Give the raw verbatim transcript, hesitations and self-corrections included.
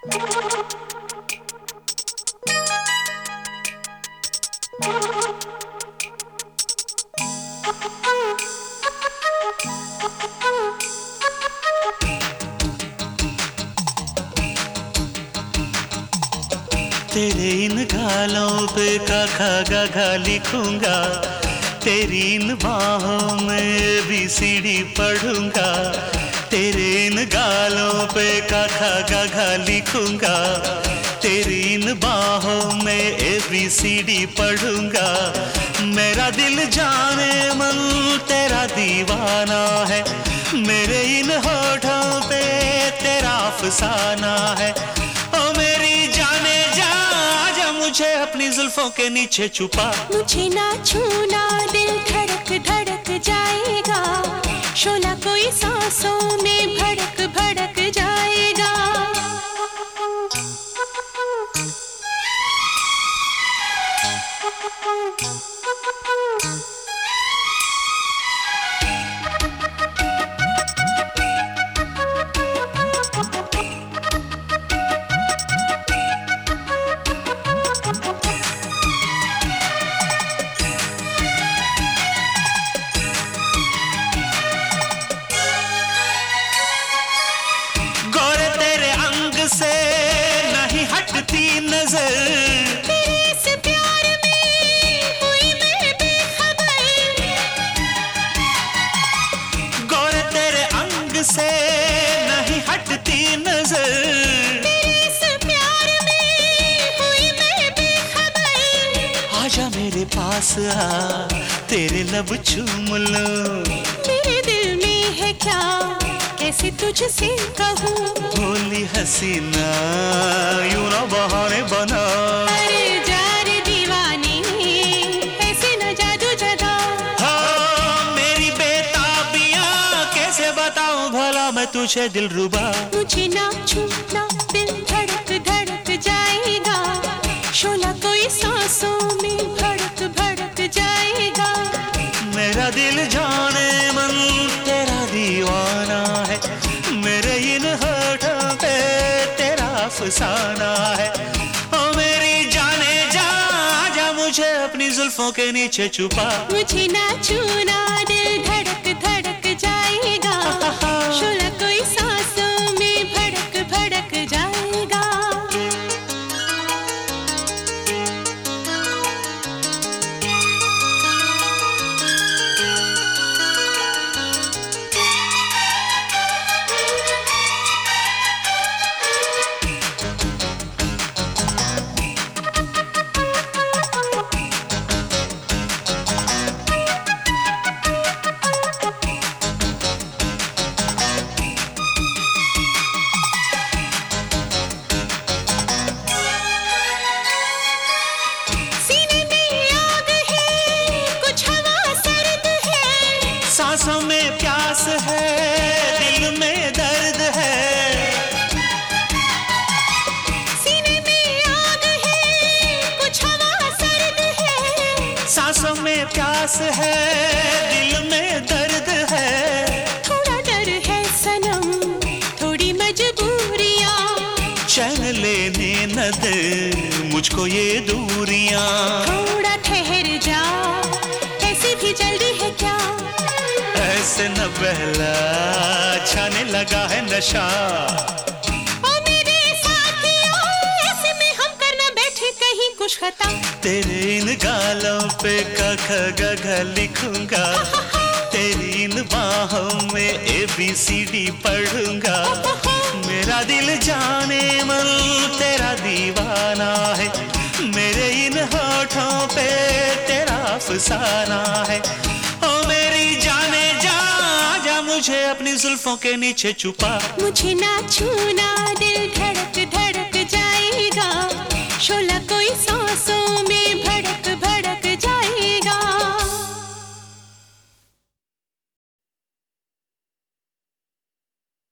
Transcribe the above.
तेरे इन गालों पे का खा गा गा लिखूंगा, तेरी इन बाहों में भी सीढ़ी पढ़ूंगा। तेरे इन गालों पे का खा गा गा लिखूंगा, तेरी इन बाहों में ए बी सी डी पढ़ूंगा। मेरा दिल जाने मन तेरा दीवाना है, मेरे इन होठों पे तेरा अफसाना है। ओ मेरी जाने जा, आजा मुझे अपनी जुल्फों के नीचे छुपा। मुझे ना छूना, दिल धड़क धड़क जाएगा, शोला कोई सांसों में भड़क भड़क जाएगा। से नहीं हटती नजर, तेरे इस प्यार में हुई मैं बेखबर। गोरे तेरे अंग से नहीं हटती नजर, तेरे इस प्यार में हुई मैं बेखबर। आजा मेरे पास आ, तेरे लब चूम लूं। मेरे दिल में है क्या, कैसे तुझसे कहूँ। बोली हसीना यूं ना बहाने बना। अरे जा रे दीवानी, ऐसे न जादू जगा। हाँ मेरी बेताबियां कैसे बताऊं भला मैं तुझे दिलरुबा। मुझे ना छूना, दिल धड़क धड़क जाएगा, शोला कोई सांसों में भड़क भड़क जाएगा। मेरा दिल जाने मन तेरा दीवाना है, मेरे इन होठों पे तेरा अफसाना है। ओ मेरी जाने जा, आजा मुझे अपनी जुल्फों के नीचे छुपा। मुझे ना छूना, दिल धड़क धड़क जाएगा, शोला कोई सांसों में भड़क भड़क जाएगा। सांसों में प्यास है, दिल में दर्द है। सीने में आग है, कुछ हवा सर्द है। सांसों में प्यास है, दिल में दर्द है। थोड़ा डर है सनम, थोड़ी मजबूरियां, चैन लेने न दे मुझको ये दूरियां। थोड़ा ठहर जा, ऐसी भी जल्दी है क्या। ऐसे न बहला, छाने लगा है नशा। ओ मेरे साथियों, ऐसे में हम करना बैठे कहीं कुछ खता। तेरे इन गालों पे क ख ग घ लिखूंगा, तेरी इन बाहों में ए बी सी डी पढ़ूंगा। मेरा दिल जाने मन तेरा दीवाना है, मेरे इन होठों पे तेरा अफसाना है। ओ मेरी जाने जा, आजा मुझे अपनी जुल्फों के नीचे छुपा। मुझे ना छूना, दिल धड़क